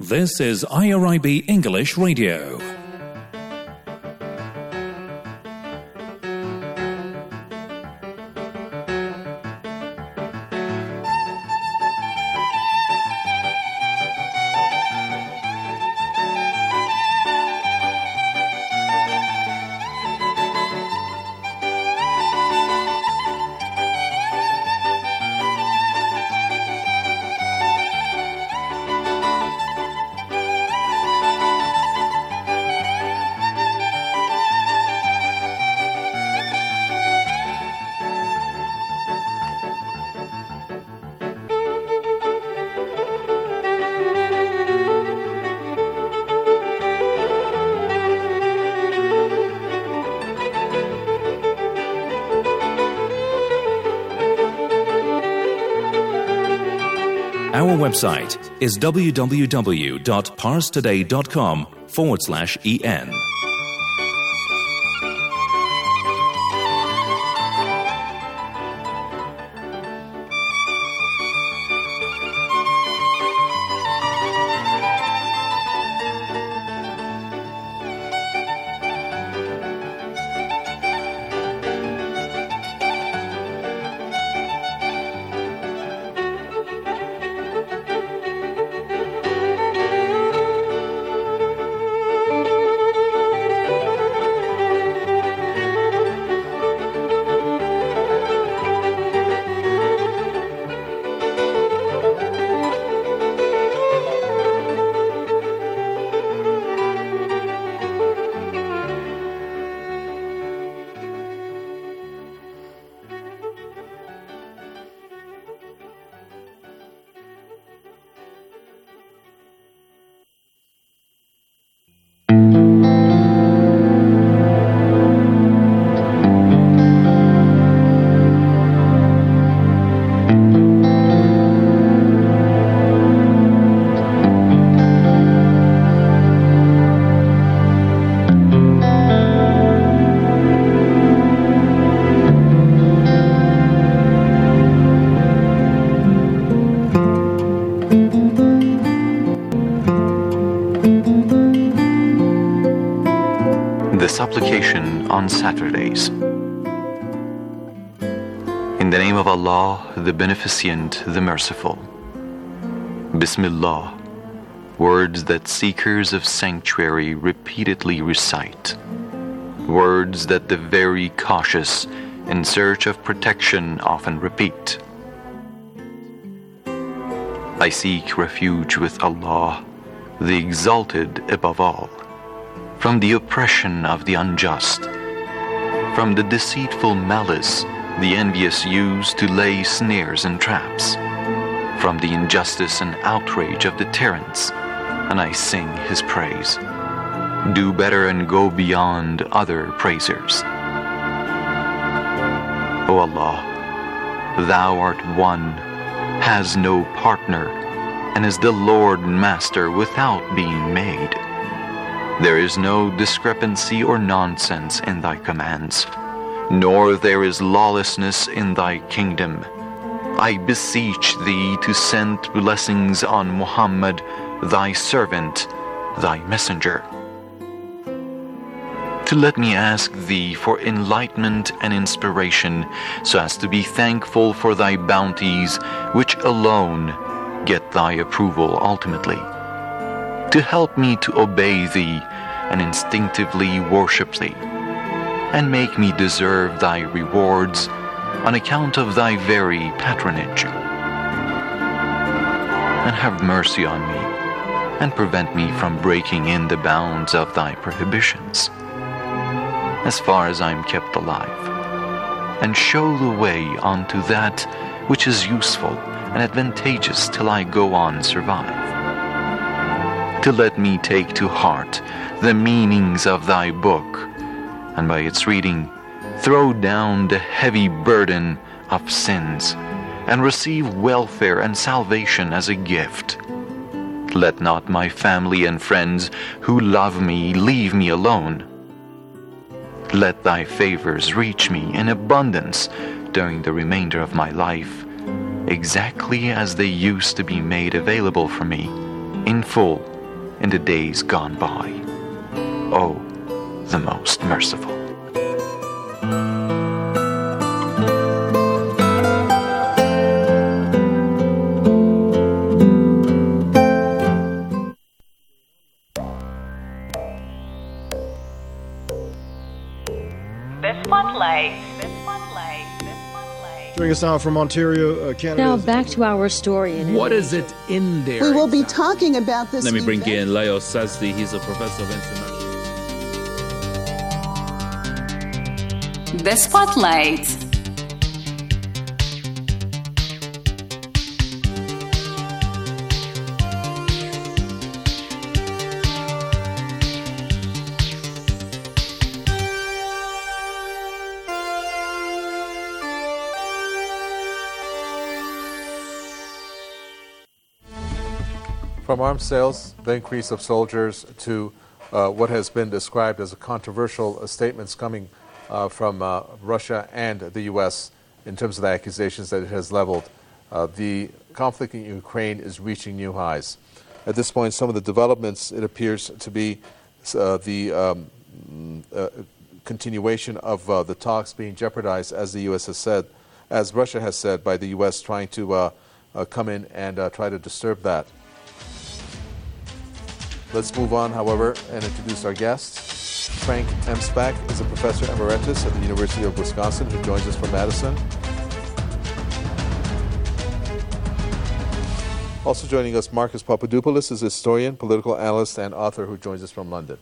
This is IRIB English Radio. Our website is www.parstoday.com/en. The supplication on Saturdays. In the name of Allah, the Beneficent, the Merciful. Bismillah, words that seekers of sanctuary repeatedly recite. Words that the very cautious in search of protection often repeat. I seek refuge with Allah, the Exalted above all, from the oppression of the unjust, from the deceitful malice the envious use to lay snares and traps, from the injustice and outrage of the tyrants, and I sing his praise. Do better and go beyond other praisers. O Allah, Thou art one, has no partner, and is the Lord and Master without being made. There is no discrepancy or nonsense in Thy commands, nor there is lawlessness in Thy kingdom. I beseech Thee to send blessings on Muhammad, Thy servant, Thy messenger. To let me ask Thee for enlightenment and inspiration, so as to be thankful for Thy bounties, which alone get Thy approval ultimately. To help me to obey Thee and instinctively worship Thee, and make me deserve Thy rewards on account of Thy very patronage. And have mercy on me, and prevent me from breaking in the bounds of Thy prohibitions, as far as I am kept alive, and show the way unto that which is useful and advantageous till I go on survive. To let me take to heart the meanings of Thy book, and by its reading throw down the heavy burden of sins, and receive welfare and salvation as a gift. Let not my family and friends who love me leave me alone. Let Thy favors reach me in abundance during the remainder of my life, exactly as they used to be made available for me, in full in the days gone by. Oh, the most merciful. Joining us now from Ontario, Canada. Now back to our story. What is it in there? We will be talking about this. Let me bring in Leo Sazdi. He's a professor of international. The Spotlight. From arms sales, the increase of soldiers, to what has been described as controversial statements coming from Russia and the U.S. in terms of the accusations that it has leveled. The conflict in Ukraine is reaching new highs. At this point, some of the developments, it appears to be the continuation of the talks being jeopardized, as the U.S. has said, as Russia has said, by the U.S. trying to come in and try to disturb that. Let's move on, however, and introduce our guest. Frank Emspak is a professor emeritus at the University of Wisconsin who joins us from Madison. Also joining us, Marcus Papadopoulos is a historian, political analyst, and author who joins us from London.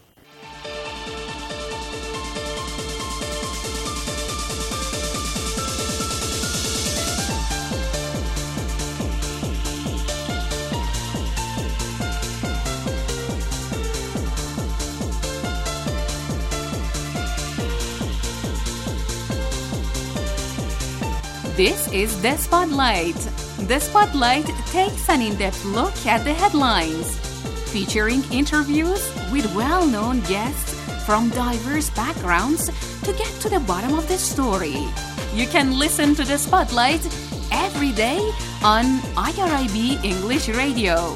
This is The Spotlight. The Spotlight takes an in-depth look at the headlines, featuring interviews with well-known guests from diverse backgrounds to get to the bottom of the story. You can listen to The Spotlight every day on IRIB English Radio.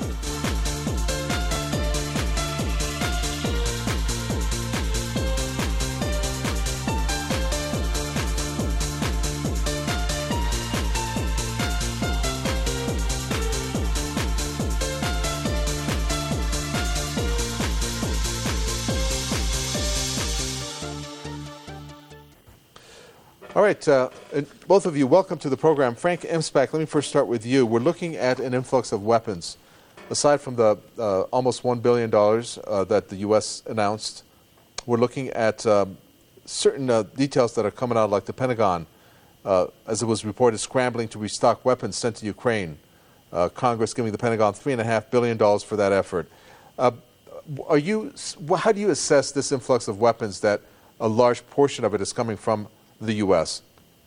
All right, both of you, welcome to the program. Frank Emspak, let me first start with you. We're looking at an influx of weapons. Aside from the almost $1 billion that the U.S. announced, we're looking at certain details that are coming out, like the Pentagon, as it was reported, scrambling to restock weapons sent to Ukraine. Congress giving the Pentagon $3.5 billion for that effort. How do you assess this influx of weapons that a large portion of it is coming from the U.S.?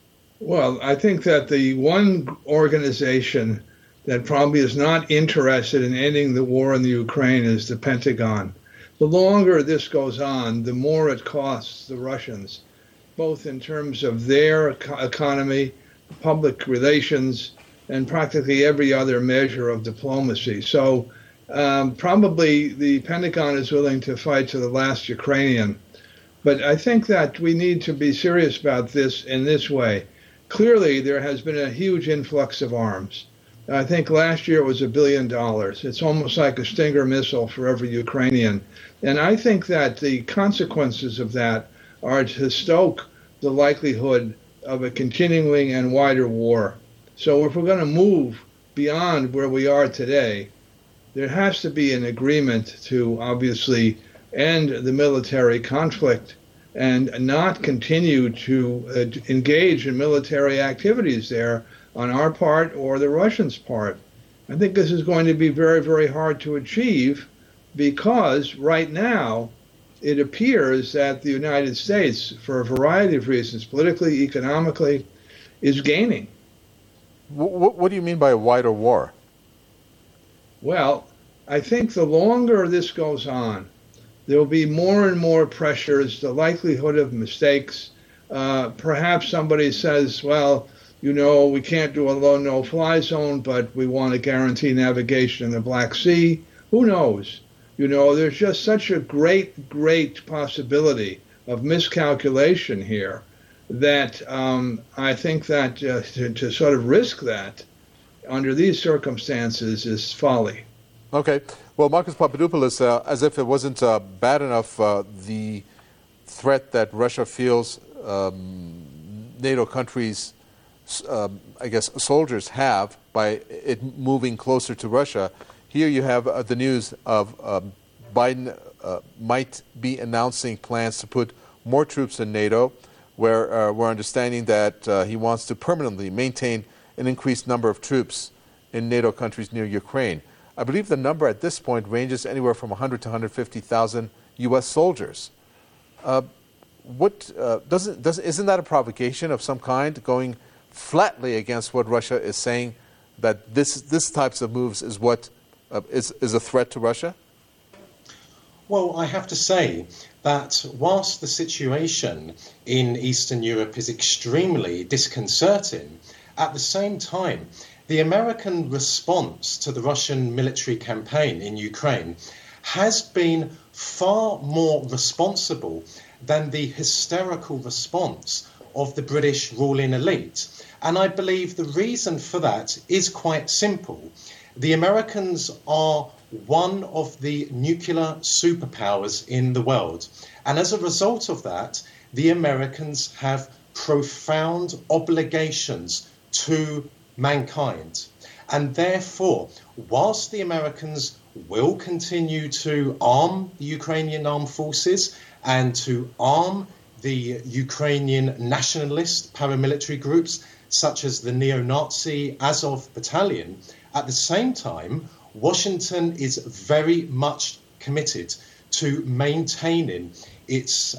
Well, I think that the one organization that probably is not interested in ending the war in the Ukraine is the Pentagon. The longer this goes on, the more it costs the Russians, both in terms of their economy, public relations, and practically every other measure of diplomacy. So probably the Pentagon is willing to fight to the last Ukrainian. But I think that we need to be serious about this in this way. Clearly, there has been a huge influx of arms. I think last year it was $1 billion. It's almost like a Stinger missile for every Ukrainian. And I think that the consequences of that are to stoke the likelihood of a continuing and wider war. So if we're going to move beyond where we are today, there has to be an agreement to obviously end the military conflict and not continue to engage in military activities there on our part or the Russians' part. I think this is going to be very, very hard to achieve because right now it appears that the United States, for a variety of reasons, politically, economically, is gaining. What do you mean by a wider war? Well, I think the longer this goes on, there will be more and more pressures, the likelihood of mistakes. Perhaps somebody says, well, you know, we can't do a no-fly zone, but we want to guarantee navigation in the Black Sea. Who knows? You know, there's just such a great possibility of miscalculation here that I think that to sort of risk that under these circumstances is folly. Okay. Well, Marcus Papadopoulos, as if it wasn't bad enough, the threat that Russia feels NATO countries, I guess, soldiers have by it moving closer to Russia. Here you have the news of Biden might be announcing plans to put more troops in NATO, where we're understanding that he wants to permanently maintain an increased number of troops in NATO countries near Ukraine. I believe the number at this point ranges anywhere from 100 to 150,000 U.S. soldiers. Isn't that a provocation of some kind, going flatly against what Russia is saying, that this types of moves is what is a threat to Russia? Well, I have to say that whilst the situation in Eastern Europe is extremely disconcerting, at the same time, the American response to the Russian military campaign in Ukraine has been far more responsible than the hysterical response of the British ruling elite. And I believe the reason for that is quite simple. The Americans are one of the nuclear superpowers in the world. And as a result of that, the Americans have profound obligations to mankind. And therefore, whilst the Americans will continue to arm the Ukrainian armed forces and to arm the Ukrainian nationalist paramilitary groups, such as the neo-Nazi Azov Battalion, at the same time, Washington is very much committed to maintaining its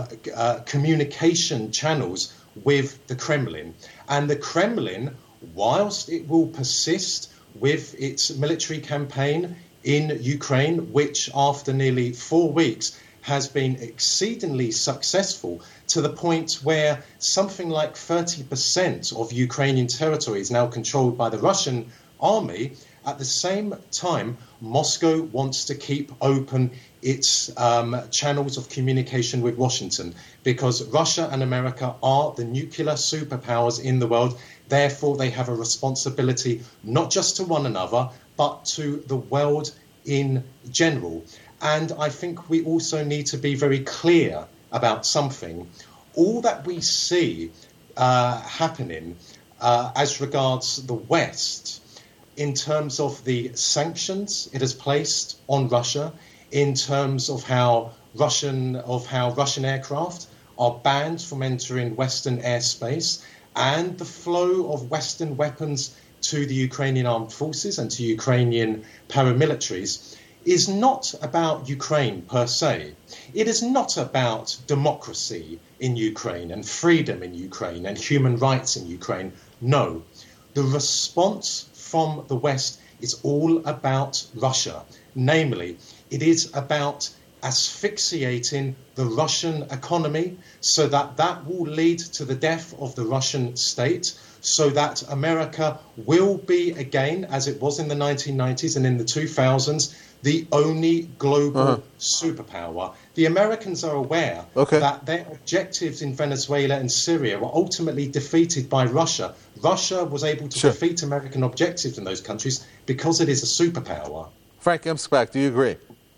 communication channels with the Kremlin. And the Kremlin, whilst it will persist with its military campaign in Ukraine, which after nearly 4 weeks has been exceedingly successful, to the point where something like 30% of Ukrainian territory is now controlled by the Russian army, at the same time, Moscow wants to keep open its channels of communication with Washington, because Russia and America are the nuclear superpowers in the world. Therefore, they have a responsibility not just to one another, but to the world in general. And I think we also need to be very clear about something. All that we see happening as regards the West, in terms of the sanctions it has placed on Russia, in terms of how Russian aircraft are banned from entering Western airspace, and the flow of Western weapons to the Ukrainian armed forces and to Ukrainian paramilitaries, is not about Ukraine per se. It is not about democracy in Ukraine and freedom in Ukraine and human rights in Ukraine. No. The response from the West is all about Russia. Namely, it is about asphyxiating the Russian economy so that will lead to the death of the Russian state, so that America will be again, as it was in the 1990s and in the 2000s, the only global superpower. The Americans are aware that their objectives in Venezuela and Syria were ultimately defeated by Russia. Russia was able to defeat American objectives in those countries because it is a superpower. Frank Emspak, do you agree?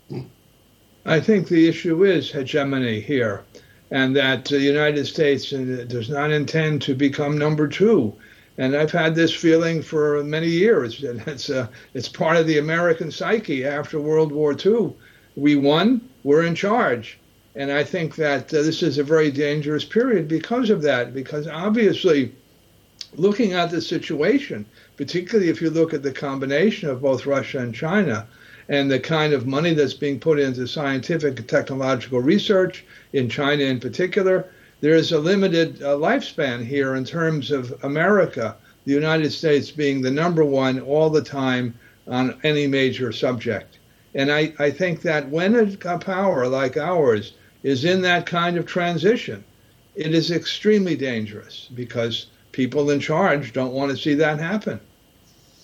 I think the issue is hegemony here, and that the United States does not intend to become number two. And I've had this feeling for many years. It's part of the American psyche after World War II. We won, we're in charge. And I think that this is a very dangerous period because of that, because obviously looking at the situation, particularly if you look at the combination of both Russia and China, and the kind of money that's being put into scientific and technological research, in China in particular, there is a limited lifespan here in terms of America, the United States being the number one all the time on any major subject. And I think that when a power like ours is in that kind of transition, it is extremely dangerous because people in charge don't want to see that happen.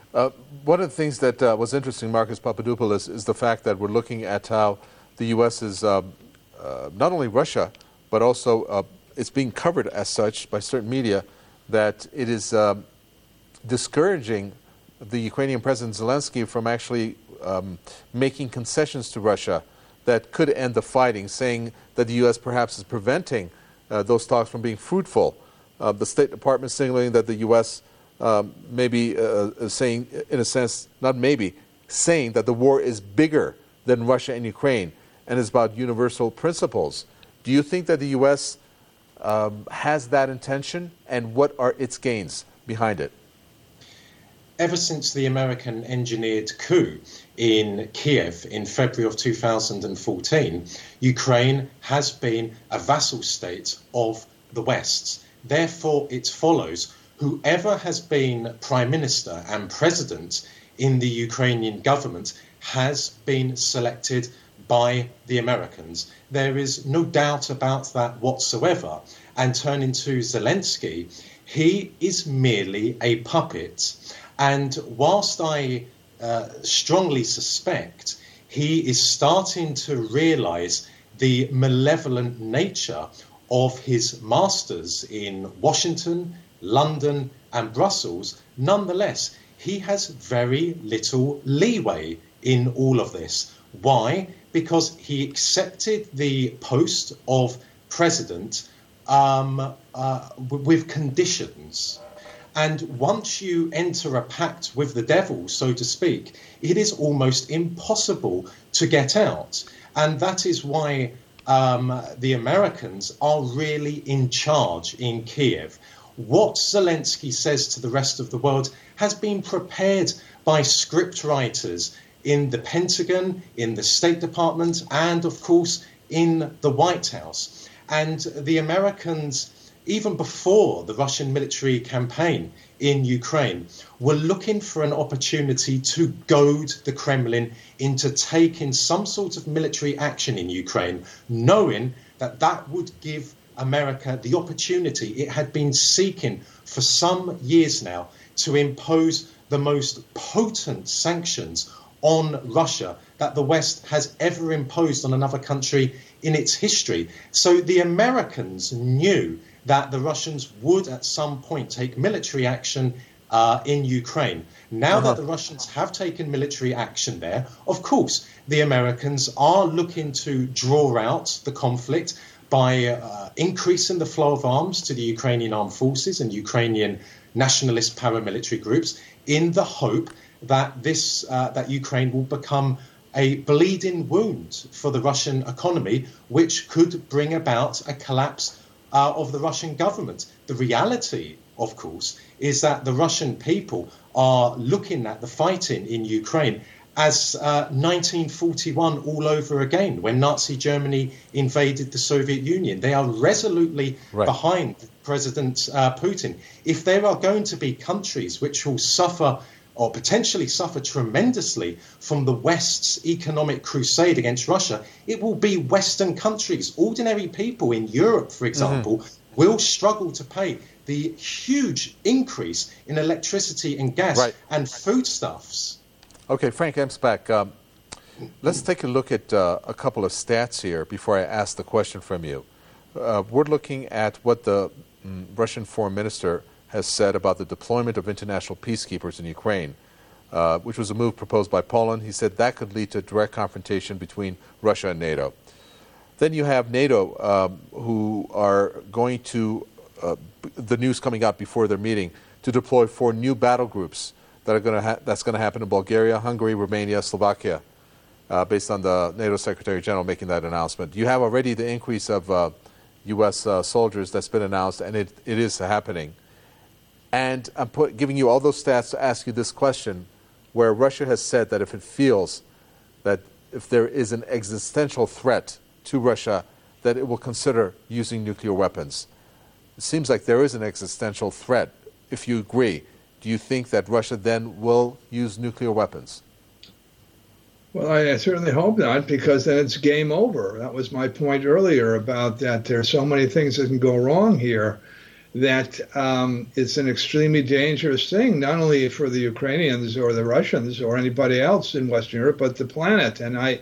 One of the things that was interesting, Marcus Papadopoulos, is the fact that we're looking at how the U.S. is not only Russia, but also it's being covered as such by certain media that it is discouraging the Ukrainian President Zelensky from actually making concessions to Russia that could end the fighting, saying that the U.S. perhaps is preventing those talks from being fruitful. The State Department signaling that the U.S. Maybe saying, in a sense, not maybe, saying that the war is bigger than Russia and Ukraine and is about universal principles. Do you think that the U.S. Has that intention, and what are its gains behind it? Ever since the American engineered coup in Kiev in February of 2014, Ukraine has been a vassal state of the West. Therefore, it follows whoever has been Prime Minister and President in the Ukrainian government has been selected by the Americans. There is no doubt about that whatsoever. And turning to Zelensky, he is merely a puppet. And whilst I strongly suspect he is starting to realise the malevolent nature of his masters in Washington, London and Brussels, nonetheless, he has very little leeway in all of this. Why? Because he accepted the post of president with conditions. And once you enter a pact with the devil, so to speak, it is almost impossible to get out. And that is why the Americans are really in charge in Kiev. What Zelensky says to the rest of the world has been prepared by scriptwriters in the Pentagon, in the State Department, and of course in the White House. And the Americans, even before the Russian military campaign in Ukraine, were looking for an opportunity to goad the Kremlin into taking some sort of military action in Ukraine, knowing that that would give America the opportunity it had been seeking for some years now to impose the most potent sanctions on Russia that the West has ever imposed on another country in its history. So the Americans knew that the Russians would at some point take military action in Ukraine. Now that the Russians have taken military action there, of course, the Americans are looking to draw out the conflict by increasing the flow of arms to the Ukrainian armed forces and Ukrainian nationalist paramilitary groups in the hope that that Ukraine will become a bleeding wound for the Russian economy, which could bring about a collapse of the Russian government. The reality, of course, is that the Russian people are looking at the fighting in Ukraine as 1941 all over again, when Nazi Germany invaded the Soviet Union. They are resolutely behind President Putin. If there are going to be countries which will suffer or potentially suffer tremendously from the West's economic crusade against Russia, it will be Western countries. Ordinary people in Europe, for example, will struggle to pay the huge increase in electricity and gas and foodstuffs. Okay, Frank Emspak, let's take a look at a couple of stats here before I ask the question from you. We're looking at what the Russian foreign minister has said about the deployment of international peacekeepers in Ukraine, which was a move proposed by Poland. He said that could lead to direct confrontation between Russia and NATO. Then you have NATO, who are going to, the news coming out before their meeting, to deploy 4 new battle groups that are that's going to happen in Bulgaria, Hungary, Romania, Slovakia, based on the NATO Secretary General making that announcement. You have already the increase of U.S. soldiers that's been announced, and it is happening. And I'm giving you all those stats to ask you this question, where Russia has said that if it feels that if there is an existential threat to Russia, that it will consider using nuclear weapons. It seems like there is an existential threat. If you agree, do you think that Russia then will use nuclear weapons? Well, I certainly hope not, because then it's game over. That was my point earlier about that there are so many things that can go wrong here, that it's an extremely dangerous thing, not only for the Ukrainians or the Russians or anybody else in Western Europe, but the planet. And I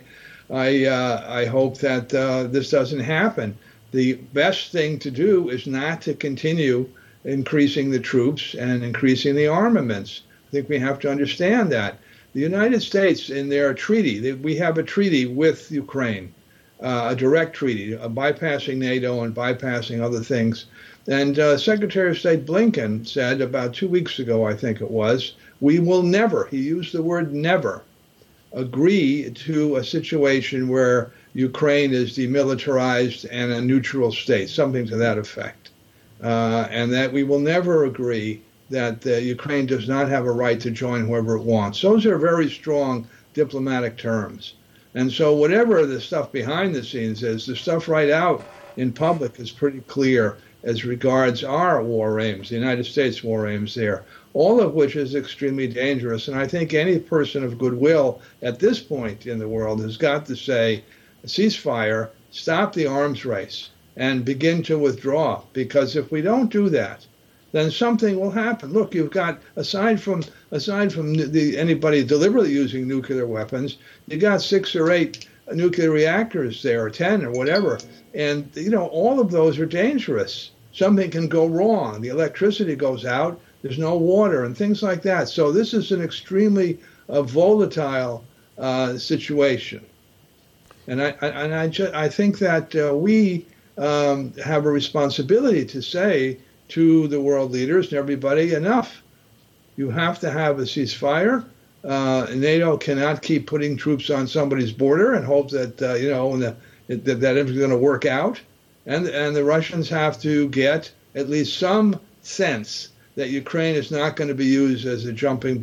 hope that this doesn't happen. The best thing to do is not to continue increasing the troops and increasing the armaments. I think we have to understand that. The United States, in their treaty, we have a treaty with Ukraine, a direct treaty, bypassing NATO and bypassing other things. And Secretary of State Blinken said about 2 weeks ago, I think it was, we will never, he used the word never, agree to a situation where Ukraine is demilitarized and a neutral state, something to that effect. And that we will never agree that Ukraine does not have a right to join whoever it wants. Those are very strong diplomatic terms. And so whatever the stuff behind the scenes is, the stuff right out in public is pretty clear as regards our war aims, the United States war aims there, all of which is extremely dangerous. And I think any person of goodwill at this point in the world has got to say, ceasefire, stop the arms race, and begin to withdraw. Because if we don't do that, then something will happen. Look, you've got, aside from anybody deliberately using nuclear weapons, you got 6 or 8 nuclear reactors there, or 10 or whatever. And, all of those are dangerous. Something can go wrong. The electricity goes out, there's no water, and things like that. So this is an extremely volatile situation. And I think that we have a responsibility to say to the world leaders and everybody, enough. You have to have a ceasefire. NATO cannot keep putting troops on somebody's border and hope that that everything's going to work out. And the Russians have to get at least some sense that Ukraine is not going to be used as a jumping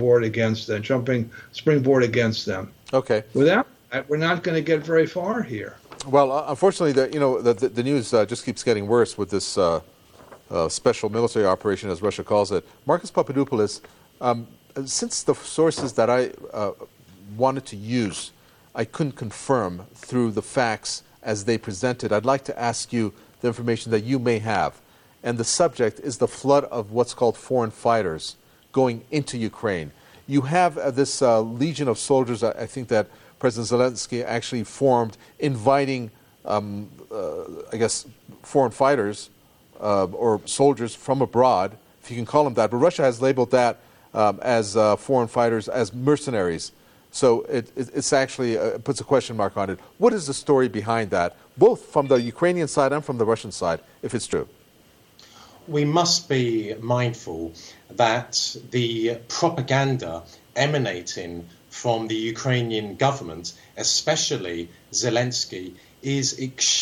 springboard against them. Okay. Without that, we're not going to get very far here. Well, unfortunately, the news just keeps getting worse with this special military operation, as Russia calls it. Marcus Papadopoulos, since the sources that I wanted to use, I couldn't confirm through the facts as they presented, I'd like to ask you the information that you may have. And the subject is the flood of what's called foreign fighters going into Ukraine. You have this legion of soldiers, I think, that President Zelensky actually formed, inviting, foreign fighters or soldiers from abroad, if you can call them that. But Russia has labeled that as foreign fighters, as mercenaries. So it's actually puts a question mark on it. What is the story behind that, both from the Ukrainian side and from the Russian side, if it's true? We must be mindful that the propaganda emanating from the Ukrainian government, especially Zelensky, is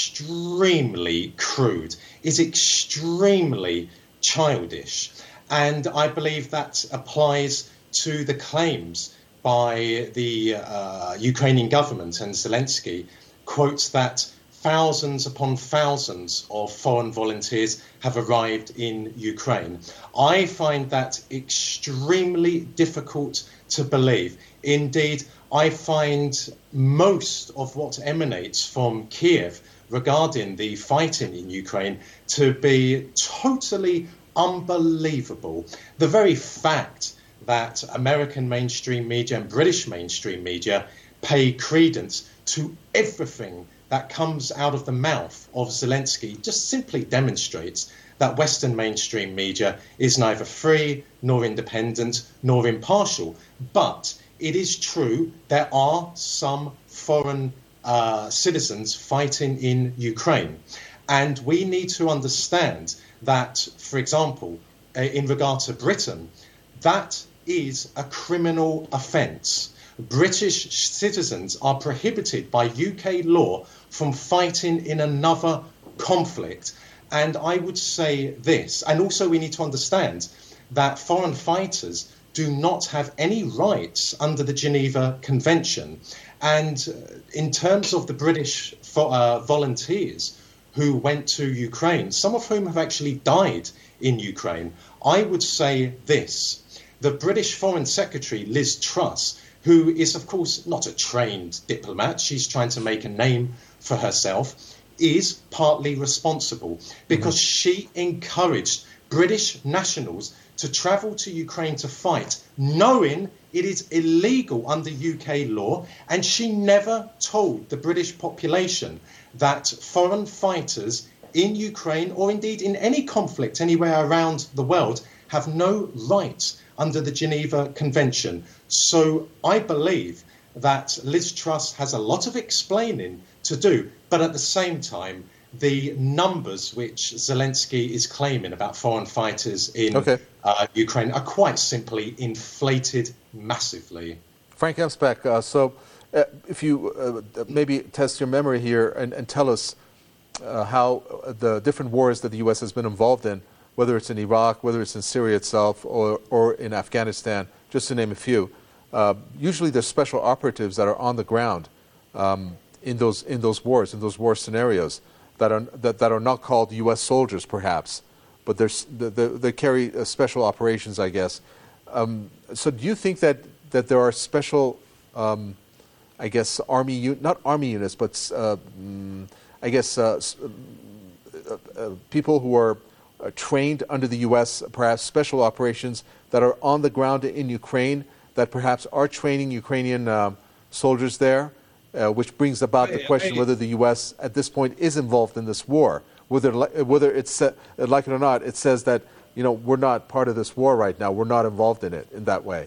extremely crude, is extremely childish. And I believe that applies to the claims by the Ukrainian government, and Zelensky quotes that thousands upon thousands of foreign volunteers have arrived in Ukraine. I find that extremely difficult to believe. Indeed, I find most of what emanates from Kiev regarding the fighting in Ukraine to be totally unbelievable. The very fact that American mainstream media and British mainstream media pay credence to everything that comes out of the mouth of Zelensky just simply demonstrates that Western mainstream media is neither free nor independent nor impartial. But it is true there are some foreign citizens fighting in Ukraine. And we need to understand that, for example, in regard to Britain, that is a criminal offence. British citizens are prohibited by UK law from fighting in another conflict. And I would say this, and also we need to understand that foreign fighters do not have any rights under the Geneva Convention. And in terms of the British volunteers who went to Ukraine, some of whom have actually died in Ukraine, I would say this. The British Foreign Secretary, Liz Truss, who is, of course, not a trained diplomat, she's trying to make a name for herself, is partly responsible because she encouraged British nationals to travel to Ukraine to fight, knowing it is illegal under UK law, and she never told the British population that foreign fighters in Ukraine, or indeed in any conflict anywhere around the world, have no rights under the Geneva Convention. So I believe that Liz Truss has a lot of explaining to do, but at the same time, the numbers which Zelensky is claiming about foreign fighters in Ukraine are quite simply inflated massively. Frank Emspak, if you maybe test your memory here and tell us how the different wars that the U.S. has been involved in, whether it's in Iraq, whether it's in Syria itself, or in Afghanistan, just to name a few. Usually there's special operatives that are on the ground in those wars, in those war scenarios, that are not called U.S. soldiers, perhaps, but they carry special operations, I guess. So do you think that there are special, I guess, not army units, but I guess people who are trained under the U.S., perhaps special operations that are on the ground in Ukraine, that perhaps are training Ukrainian soldiers there, which brings about the question whether the U.S. at this point is involved in this war. Whether it's like it or not, it says that we're not part of this war right now. We're not involved in it in that way.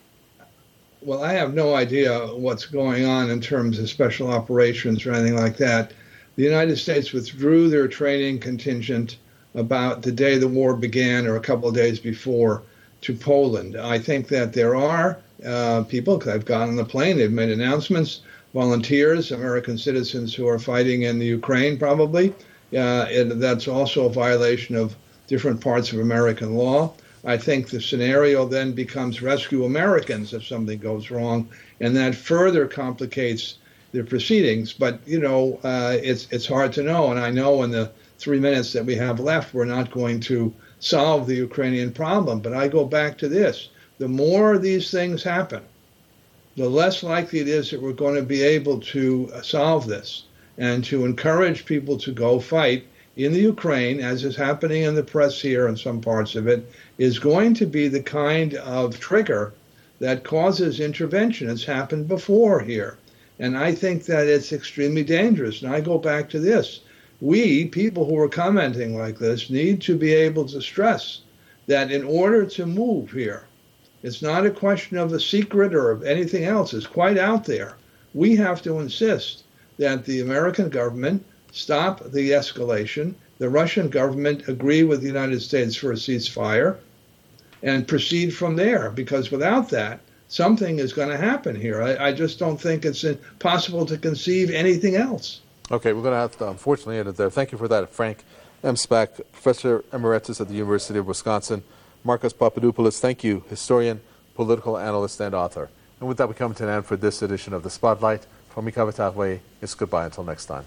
Well, I have no idea what's going on in terms of special operations or anything like that. The United States withdrew their training contingent about the day the war began or a couple of days before to Poland. I think that there are people, because I've gone on the plane, they've made announcements, volunteers, American citizens who are fighting in the Ukraine probably. And that's also a violation of different parts of American law. I think the scenario then becomes rescue Americans if something goes wrong, and that further complicates the proceedings. But, it's hard to know, and I know in the 3 minutes that we have left, we're not going to solve the Ukrainian problem. But I go back to this. The more these things happen, the less likely it is that we're going to be able to solve this. And to encourage people to go fight in the Ukraine, as is happening in the press here and some parts of it, is going to be the kind of trigger that causes intervention. It's happened before here. And I think that it's extremely dangerous. And I go back to this. We, people who are commenting like this, need to be able to stress that in order to move here, it's not a question of a secret or of anything else. It's quite out there. We have to insist that the American government stop the escalation, the Russian government agree with the United States for a ceasefire, and proceed from there. Because without that, something is going to happen here. I just don't think it's possible to conceive anything else. Okay, we're going to have to unfortunately end it there. Thank you for that, Frank Emspak, Professor Emeritus at the University of Wisconsin. Marcos Papadopoulos, thank you, historian, political analyst, and author. And with that, we come to an end for this edition of The Spotlight. From Mika Vatahwe, it's goodbye until next time.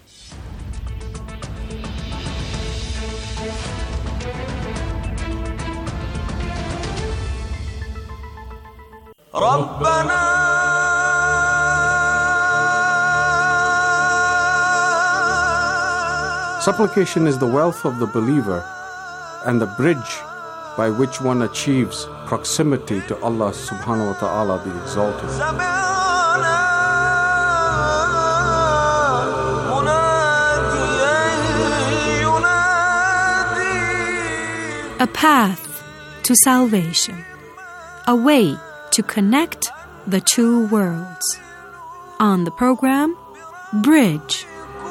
Supplication is the wealth of the believer and the bridge by which one achieves proximity to Allah subhanahu wa ta'ala the Exalted. A path to salvation, a way to connect the two worlds. On the program, Bridge.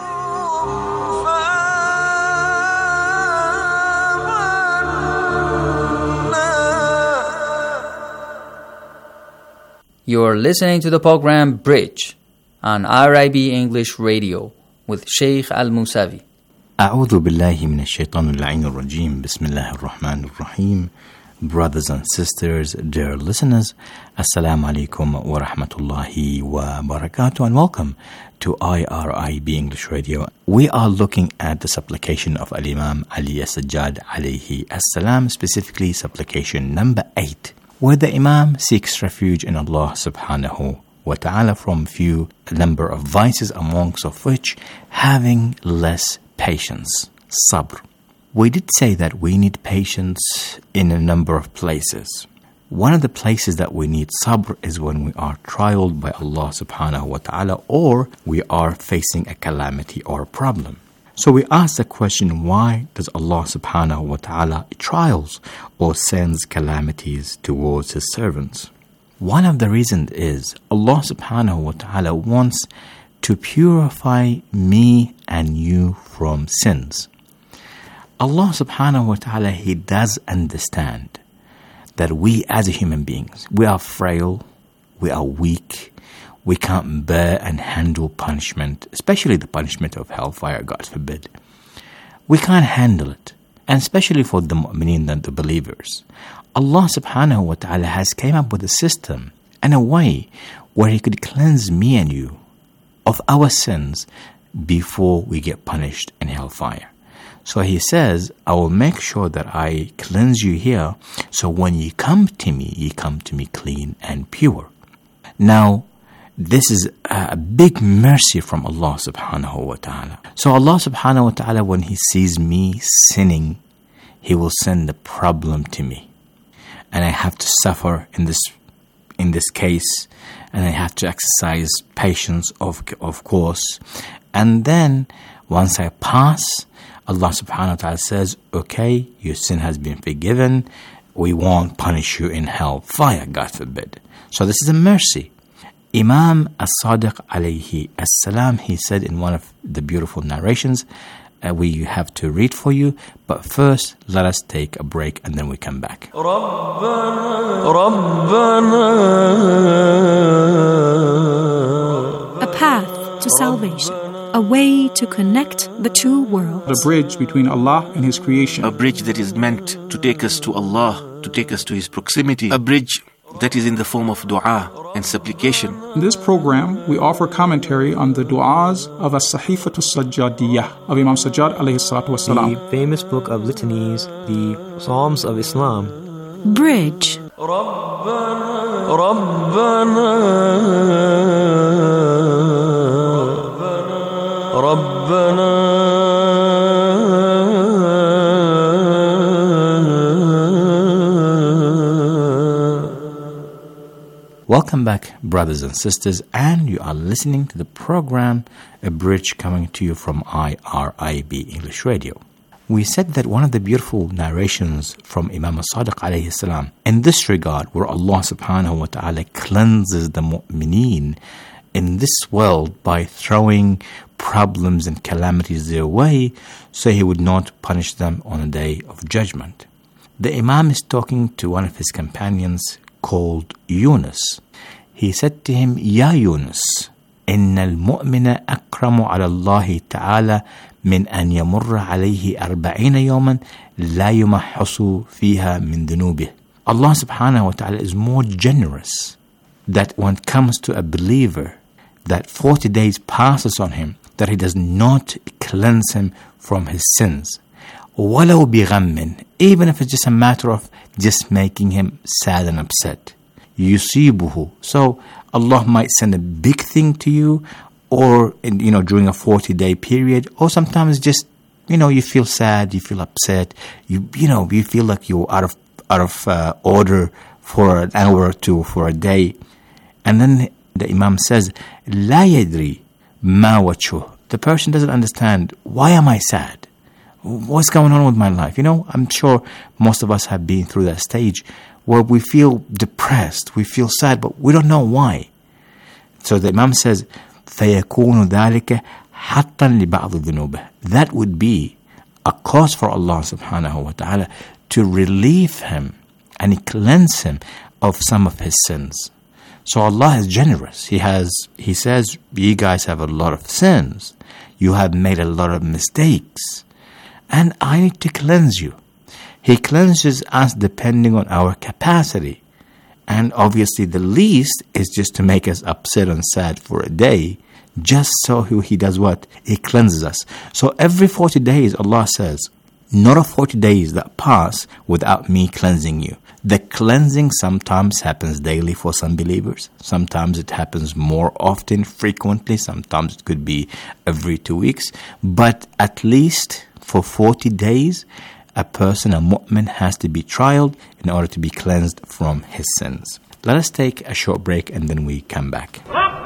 You're listening to the program Bridge on RIB English Radio with Sheikh Al-Musavi. أعوذ بالله من الشيطان اللعين الرجيم بسم الله الرحمن الرحيم. Brothers and sisters, dear listeners, Assalamu alaikum wa rahmatullahi wa barakatuh, and welcome to IRIB English Radio. We are looking at the supplication of Al-Imam Ali As-Sajjad alayhi as-salam, specifically supplication number 8, where the Imam seeks refuge in Allah subhanahu wa ta'ala from a number of vices, amongst of which having less patience, sabr. We did say that we need patience in a number of places. One of the places that we need sabr is when we are trialed by Allah subhanahu wa ta'ala, or we are facing a calamity or a problem. So we ask the question, why does Allah subhanahu wa ta'ala trials or sends calamities towards His servants? One of the reasons is Allah subhanahu wa ta'ala wants to purify me and you from sins. Allah subhanahu wa ta'ala, He does understand that we as human beings, we are frail, we are weak, we can't bear and handle punishment, especially the punishment of hellfire, God forbid. We can't handle it, and especially for the mu'mineen and the believers. Allah subhanahu wa ta'ala has came up with a system and a way where He could cleanse me and you of our sins before we get punished in hellfire. So He says, I will make sure that I cleanse you here, so when you come to me clean and pure. Now, this is a big mercy from Allah subhanahu wa ta'ala. So Allah subhanahu wa ta'ala, when He sees me sinning, He will send the problem to me. And I have to suffer in this case, and I have to exercise patience, of course. And then, once I pass, Allah subhanahu wa ta'ala says, okay, your sin has been forgiven. We won't punish you in hell fire, God forbid. So this is a mercy. Imam As-Sadiq alayhi as-salam, he said in one of the beautiful narrations, we have to read for you, but first let us take a break and then we come back. A path to salvation. A way to connect the two worlds. The bridge between Allah and His creation. A bridge that is meant to take us to Allah, to take us to His proximity. A bridge that is in the form of dua and supplication. In this program, we offer commentary on the du'as of As-Sahifatu Sajjadiyah of Imam Sajjad alayhi salatu wasalam. The famous book of litanies, the Psalms of Islam. Bridge. Welcome back, brothers and sisters, and you are listening to the program A Bridge, coming to you from IRIB English Radio. We said that one of the beautiful narrations from Imam As-Sadiq alayhi salam in this regard, where Allah subhanahu wa ta'ala cleanses the mu'mineen in this world by throwing problems and calamities their way, so He would not punish them on a day of judgment. The Imam is talking to one of his companions called Yunus. He said to him, Ya Yunus, إن المؤمن أكرم على الله تعالى من أن يمر عليه 40 يوما لا يمحص فيها من ذنوبه. Allah subhanahu wa ta'ala is more generous that when it comes to a believer, that 40 days passes on him, that He does not cleanse him from his sins. وَلَوْ بِغَمٍّ, even if it's just a matter of just making him sad and upset. يُصِيبُهُ, so Allah might send a big thing to you, or during a 40-day period, or sometimes just you feel sad, you feel upset, you feel like you're out of order for an hour or two, for a day, and then the Imam says, لا يدري ما وجهه. The person doesn't understand, why am I sad? What's going on with my life? I'm sure most of us have been through that stage where we feel depressed, we feel sad, but we don't know why. So the Imam says, فَيَكُونُ ذَلِكَ حَتًّا لِبَعْضِ ذُنُوبِهِ. That would be a cause for Allah subhanahu wa ta'ala to relieve him and cleanse him of some of his sins. So Allah is generous. He says, you guys have a lot of sins. You have made a lot of mistakes. And I need to cleanse you. He cleanses us depending on our capacity. And obviously the least is just to make us upset and sad for a day. Just so He does what? He cleanses us. So every 40 days, Allah says, not a 40 days that pass without me cleansing you. The cleansing sometimes happens daily for some believers. Sometimes it happens more often, frequently. Sometimes it could be every 2 weeks. But at least for 40 days, a person, a mu'min, has to be trialed in order to be cleansed from his sins. Let us take a short break and then we come back.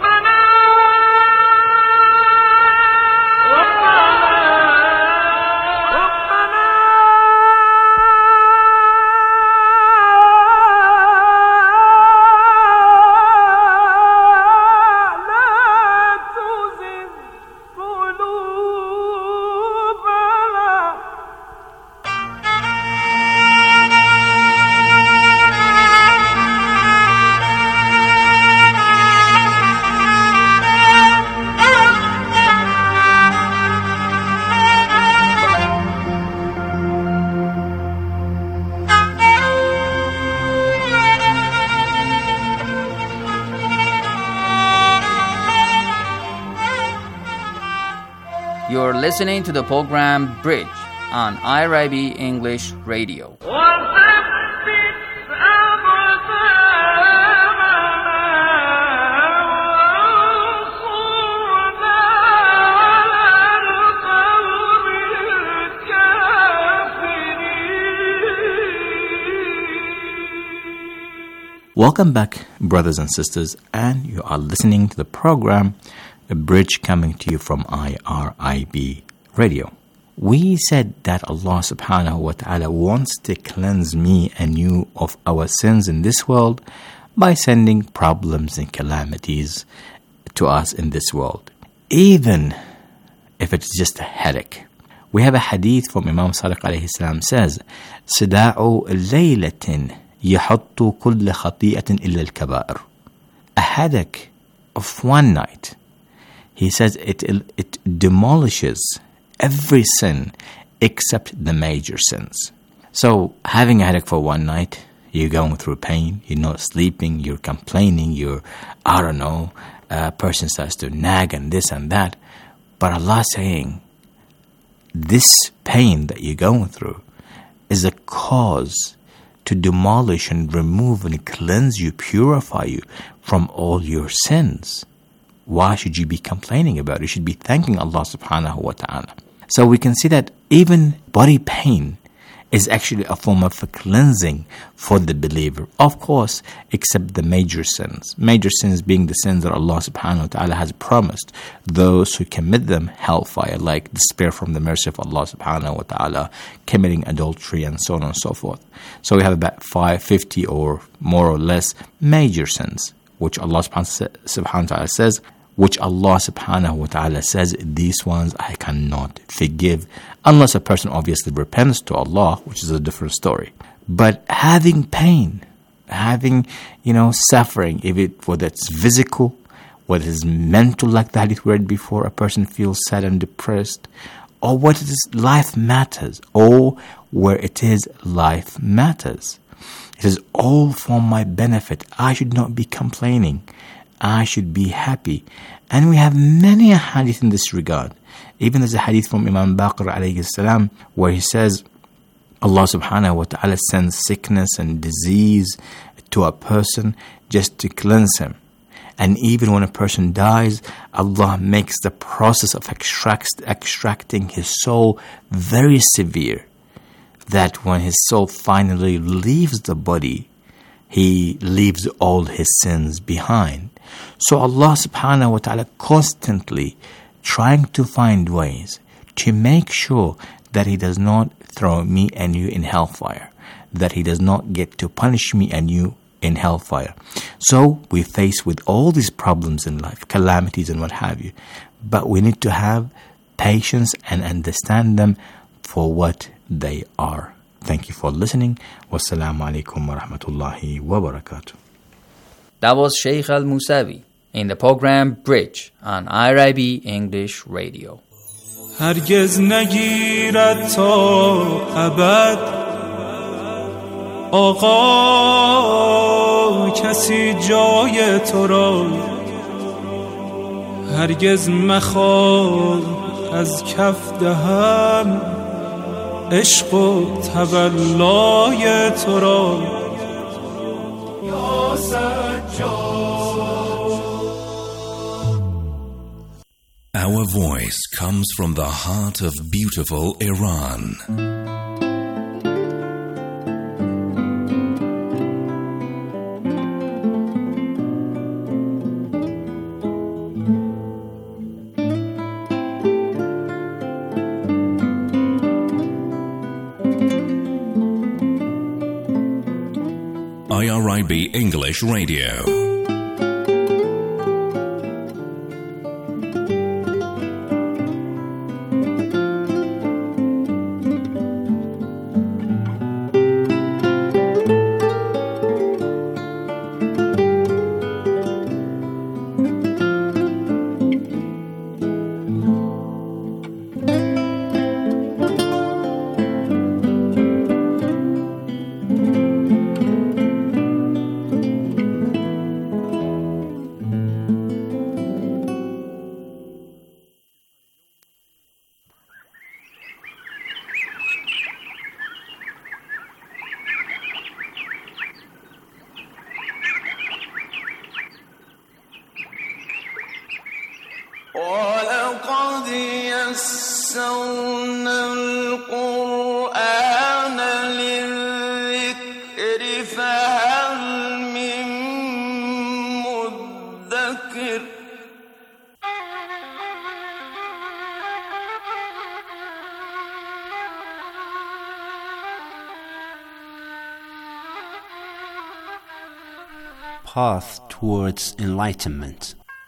You're listening to the program Bridge on IRIB English Radio. Welcome back, brothers and sisters, and you are listening to the program A Bridge, coming to you from IRIB Radio. We said that Allah subhanahu wa ta'ala wants to cleanse me and you of our sins in this world by sending problems and calamities to us in this world, even if it's just a headache. We have a hadith from Imam Sadiq alayhi salam says, صداع ليلة يحط كل خطيئة إلا الكبائر. A headache of one night, he says, it demolishes every sin except the major sins. So having a headache for one night, you're going through pain, you're not sleeping, you're complaining, a person starts to nag and this and that. But Allah saying, this pain that you're going through is a cause to demolish and remove and cleanse you, purify you from all your sins. Why should you be complaining about it? You should be thanking Allah subhanahu wa ta'ala. So we can see that even body pain is actually a form of a cleansing for the believer. Of course, except the major sins. Major sins being the sins that Allah subhanahu wa ta'ala has promised those who commit them hellfire, like despair from the mercy of Allah subhanahu wa ta'ala, committing adultery, and so on and so forth. So we have about 50 or more or less major sins, which Allah subhanahu wa ta'ala says, these ones I cannot forgive, unless a person obviously repents to Allah, which is a different story. But having pain, having, suffering, whether it's physical, whether it's mental, like the hadith we read before, a person feels sad and depressed, or what it is, life matters, or where it is, life matters. It is all for my benefit. I should not be complaining. I should be happy. And we have many hadith in this regard. Even there's a hadith from Imam Baqir alayhi salam where he says, Allah subhanahu wa ta'ala sends sickness and disease to a person just to cleanse him. And even when a person dies, Allah makes the process of extracting his soul very severe, that when his soul finally leaves the body, he leaves all his sins behind. So Allah subhanahu wa ta'ala constantly trying to find ways to make sure that He does not throw me and you in hellfire, that He does not get to punish me and you in hellfire. So we face with all these problems in life, calamities and what have you, but we need to have patience and understand them for what they are. Thank you for listening. Wassalamu alaikum wa rahmatullahi wa barakatuh. That was Sheikh Al-Musawi in the program Bridge on IRIB English Radio. هرگز نگیرد تا ابد آقا کسی جای تو را هرگز مخواه از کف دهم عشق و تولای تو را یا سجاد. Our voice comes from the heart of beautiful Iran. IRIB English Radio. ولقد يسرنا القرآن للذكر فهل من مدكر Path towards enlightenment.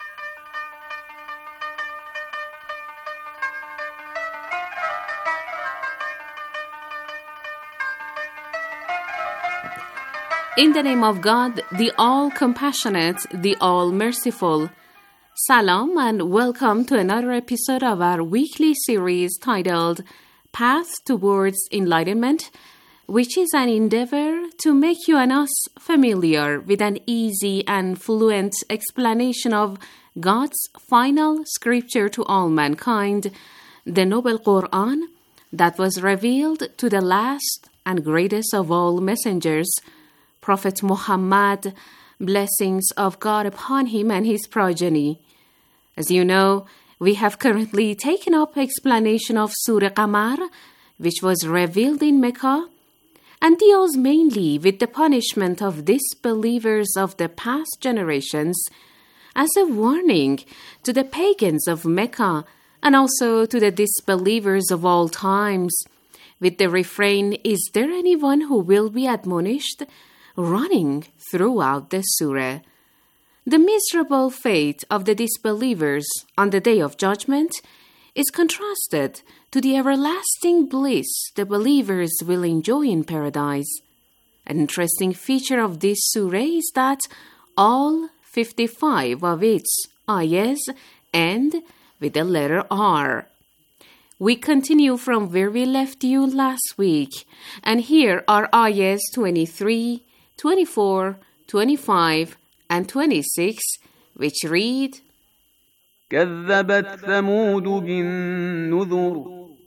In the name of God, the All-Compassionate, the All-Merciful. Salam and welcome to another episode of our weekly series titled Path Towards Enlightenment, which is an endeavor to make you and us familiar with an easy and fluent explanation of God's final scripture to all mankind, the Noble Quran, that was revealed to the last and greatest of all messengers, Prophet Muhammad, blessings of God upon him and his progeny. As you know, we have currently taken up explanation of Surah Qamar, which was revealed in Mecca, and deals mainly with the punishment of disbelievers of the past generations as a warning to the pagans of Mecca and also to the disbelievers of all times, with the refrain, "Is there anyone who will be admonished?" running throughout the surah. The miserable fate of the disbelievers on the day of judgment is contrasted to the everlasting bliss the believers will enjoy in paradise. An interesting feature of this surah is that all 55 of its ayahs end with the letter R. We continue from where we left you last week, and here are ayahs 23, 24, 25, and 26, which read, كذبت ثمود بالنذر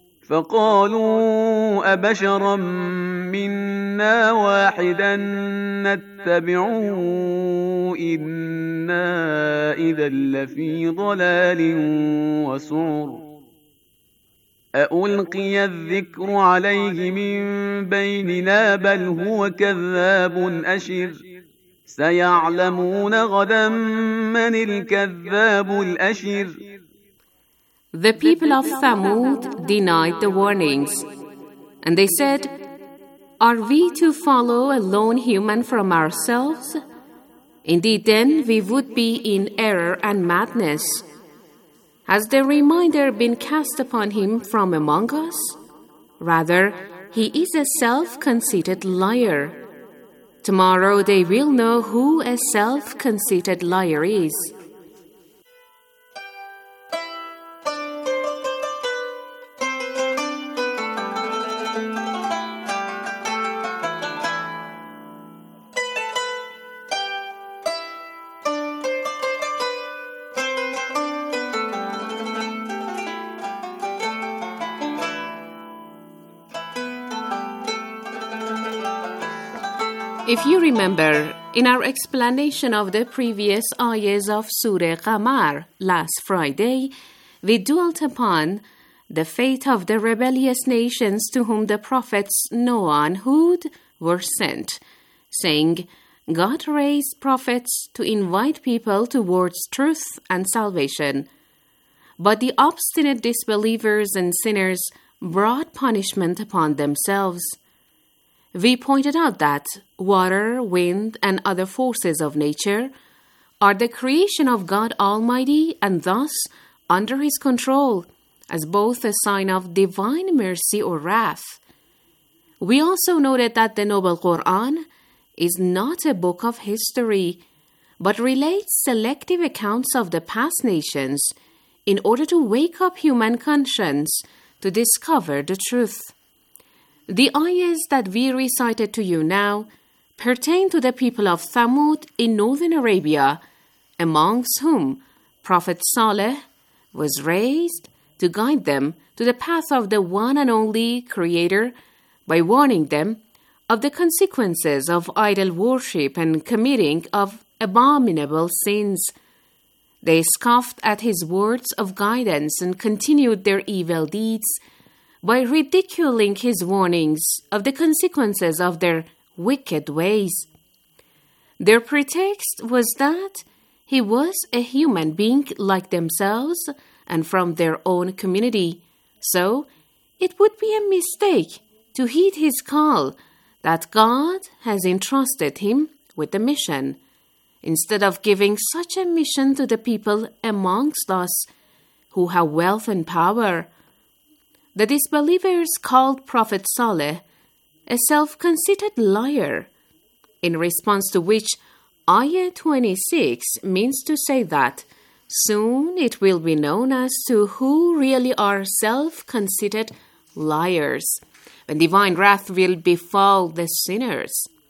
فقالوا أبشرا منا واحدا نتبعه إنا إذا لفي ضلال وسعر أألقي الذكر عليه من بيننا بل هو كذاب أشر سيعلمون غدا من الكذاب الأشر. The people of Thamud denied the warnings, and they said, "Are we to follow a lone human from ourselves? Indeed, then we would be in error and madness. Has the reminder been cast upon him from among us? Rather, he is a self-conceited liar. Tomorrow they will know who a self-conceited liar is." If you remember, in our explanation of the previous ayahs of Surah Qamar last Friday, we dwelt upon the fate of the rebellious nations to whom the prophets Noah and Hud were sent, saying, God raised prophets to invite people towards truth and salvation. But the obstinate disbelievers and sinners brought punishment upon themselves. We pointed out that water, wind, and other forces of nature are the creation of God Almighty and thus under His control, as both a sign of divine mercy or wrath. We also noted that the Noble Quran is not a book of history, but relates selective accounts of the past nations in order to wake up human conscience to discover the truth. The ayahs that we recited to you now pertain to the people of Thamud in northern Arabia, amongst whom Prophet Saleh was raised to guide them to the path of the one and only Creator by warning them of the consequences of idol worship and committing of abominable sins. They scoffed at his words of guidance and continued their evil deeds by ridiculing his warnings of the consequences of their wicked ways. Their pretext was that he was a human being like themselves and from their own community, so it would be a mistake to heed his call that God has entrusted him with the mission, instead of giving such a mission to the people amongst us who have wealth and power. The disbelievers called Prophet Saleh a self-conceited liar, in response to which Ayah 26 means to say that soon it will be known as to who really are self-conceited liars, when divine wrath will befall the sinners.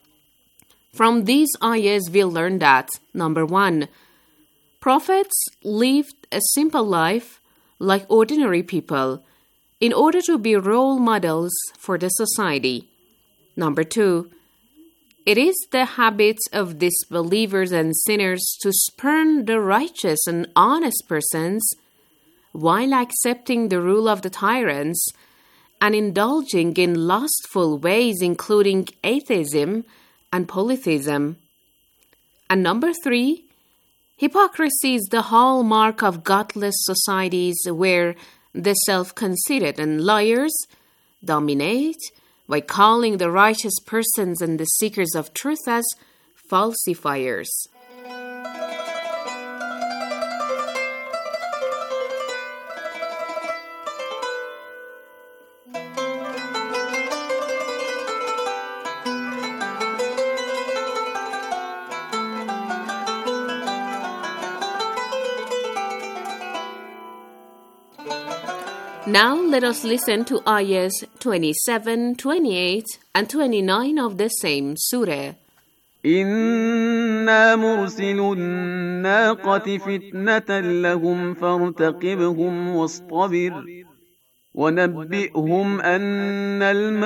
From these ayahs we learn that, number 1, prophets lived a simple life like ordinary people in order to be role models for the society. Number 2, it is the habit of disbelievers and sinners to spurn the righteous and honest persons while accepting the rule of the tyrants and indulging in lustful ways, including atheism and polytheism. And number 3, hypocrisy is the hallmark of godless societies where the self-conceited and liars dominate by calling the righteous persons and the seekers of truth as falsifiers. Now let us listen to ayahs 27, 28, and 29 of the same surah. إنا مرسل الناقة فتنة لهم فارتقبهم واصطبر ونبئهم أن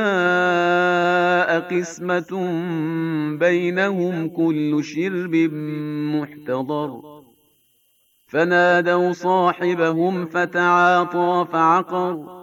الماء قسمة بينهم كل شرب محتضر فنادوا صاحبهم فتعاطى فعقر.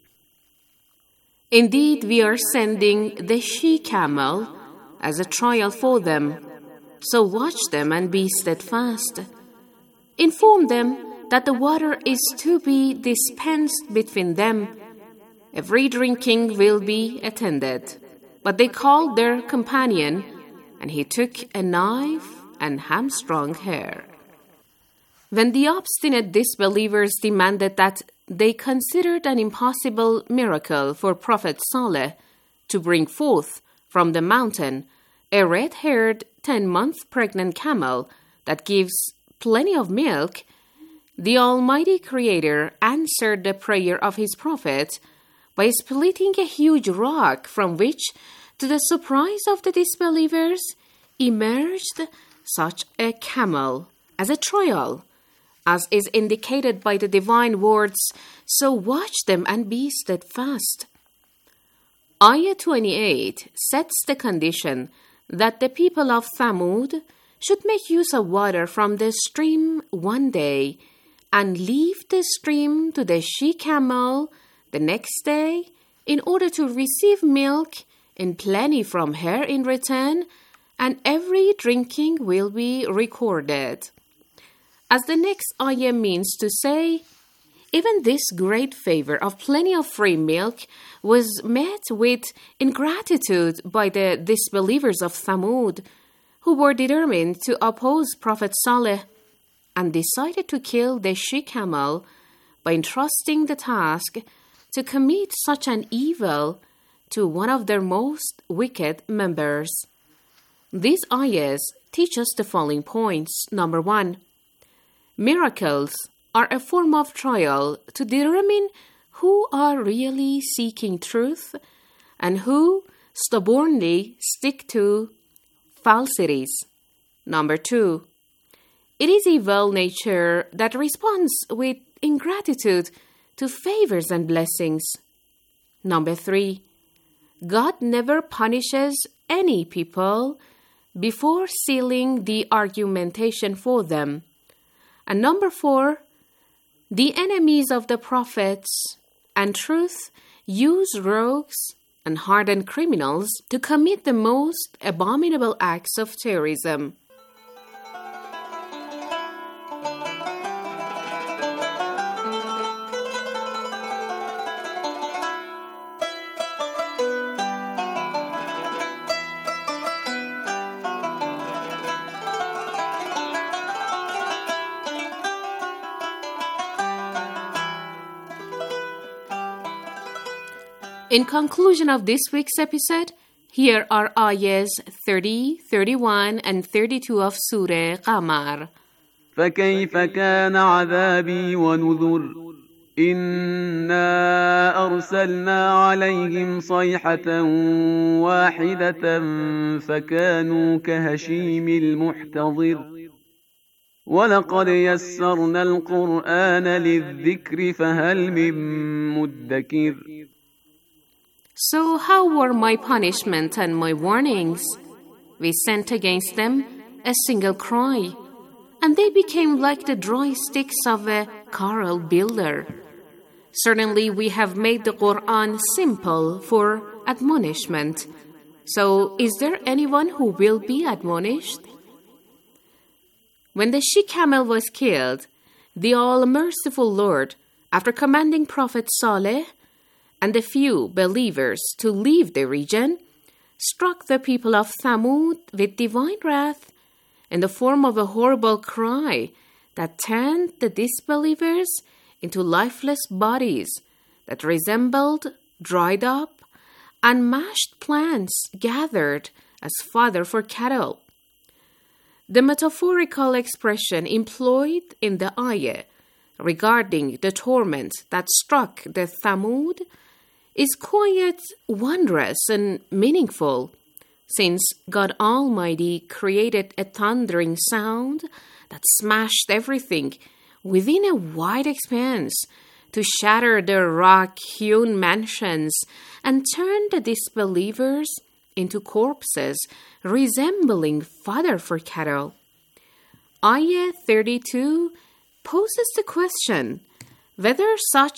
Indeed, we are sending the she-camel as a trial for them, so watch them and be steadfast. Inform them that the water is to be dispensed between them. Every drinking will be attended. But they called their companion, and he took a knife and hamstrung her. When the obstinate disbelievers demanded that they considered an impossible miracle for Prophet Saleh to bring forth from the mountain a red-haired 10-month pregnant camel that gives plenty of milk, the Almighty Creator answered the prayer of His Prophet by splitting a huge rock from which, to the surprise of the disbelievers, emerged such a camel as a trial, as is indicated by the divine words, so watch them and be steadfast. Ayah 28 sets the condition that the people of Thamud should make use of water from the stream one day and leave the stream to the she-camel the next day in order to receive milk in plenty from her in return, and every drinking will be recorded. As the next ayah means to say, even this great favor of plenty of free milk was met with ingratitude by the disbelievers of Thamud, who were determined to oppose Prophet Saleh and decided to kill the she-camel by entrusting the task to commit such an evil to one of their most wicked members. These ayahs teach us the following points. Number 1, miracles are a form of trial to determine who are really seeking truth and who stubbornly stick to falsities. Number 2, it is evil nature that responds with ingratitude to favors and blessings. Number 3, God never punishes any people before sealing the argumentation for them. And number 4, the enemies of the prophets and truth use rogues and hardened criminals to commit the most abominable acts of terrorism. In conclusion of this week's episode, here are ayahs 30, 31, and 32 of Surah Qamar. فكيف كان عذابي ونذر إنا أرسلنا عليهم صيحة واحدة فكانوا كهشيم المحتضر ولقد يسرنا القرآن للذكر فهل من مدكر. So how were my punishment and my warnings? We sent against them a single cry, and they became like the dry sticks of a corral builder. Certainly we have made the Quran simple for admonishment. So is there anyone who will be admonished? When the she-camel was killed, the all-merciful Lord, after commanding Prophet Saleh and the few believers to leave the region, struck the people of Thamud with divine wrath in the form of a horrible cry that turned the disbelievers into lifeless bodies that resembled dried up and mashed plants gathered as fodder for cattle. The metaphorical expression employed in the ayah regarding the torment that struck the Thamud is quite wondrous and meaningful, since God Almighty created a thundering sound that smashed everything within a wide expanse to shatter their rock-hewn mansions and turn the disbelievers into corpses resembling fodder for cattle. Ayah 32 poses the question whether such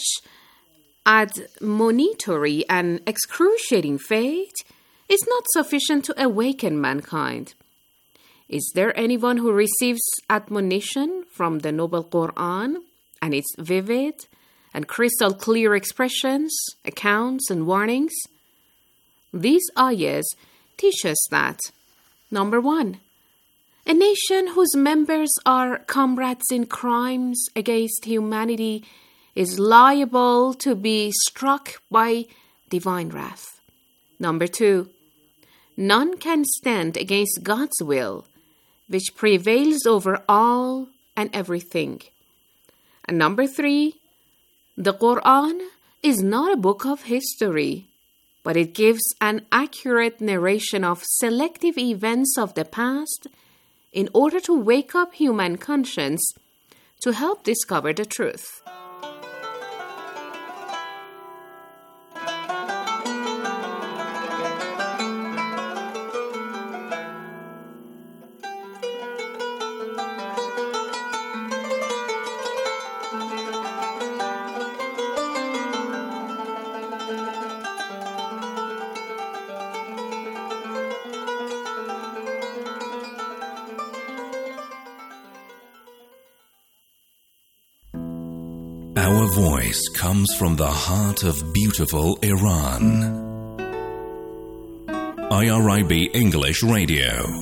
admonitory and excruciating fate is not sufficient to awaken mankind. Is there anyone who receives admonition from the noble Quran and its vivid and crystal clear expressions, accounts, and warnings? These ayahs teach us that, number 1, a nation whose members are comrades in crimes against humanity is liable to be struck by divine wrath. Number 2, none can stand against God's will, which prevails over all and everything. And number 3, the Quran is not a book of history, but it gives an accurate narration of selective events of the past in order to wake up human conscience to help discover the truth. Our voice comes from the heart of beautiful Iran. IRIB English Radio.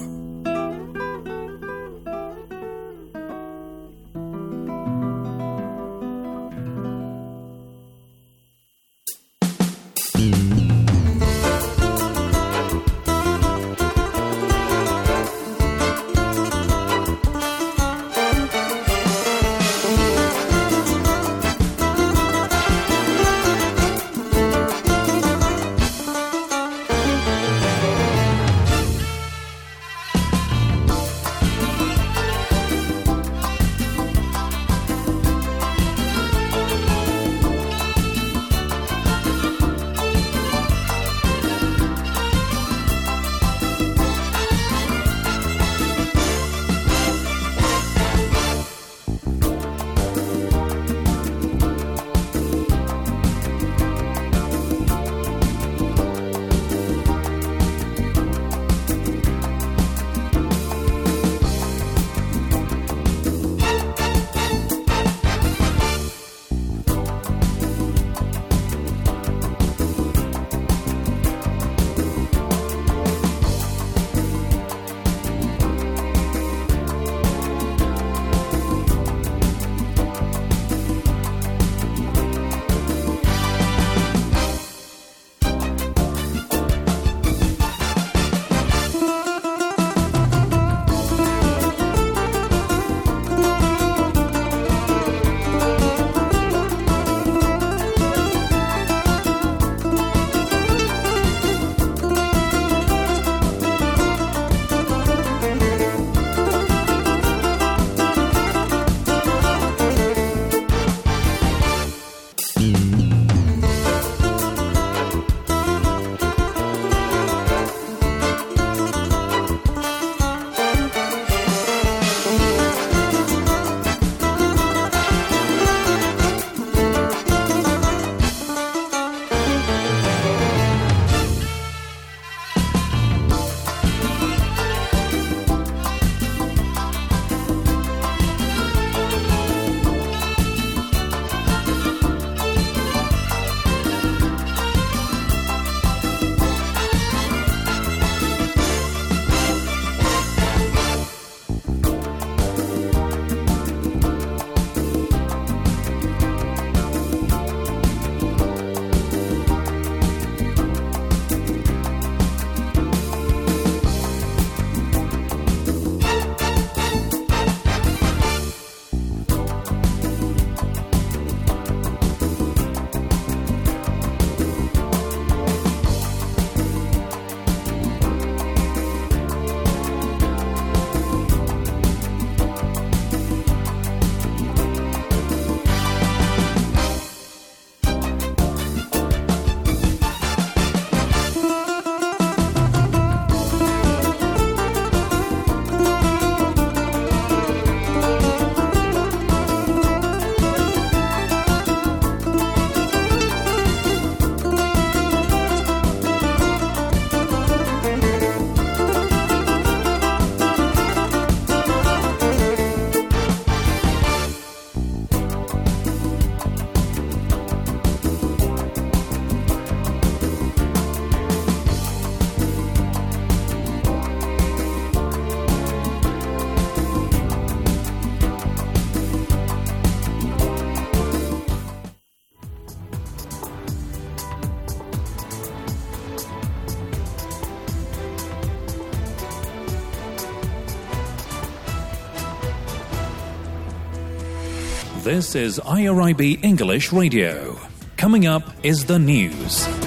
This is IRIB English Radio. Coming up is the news.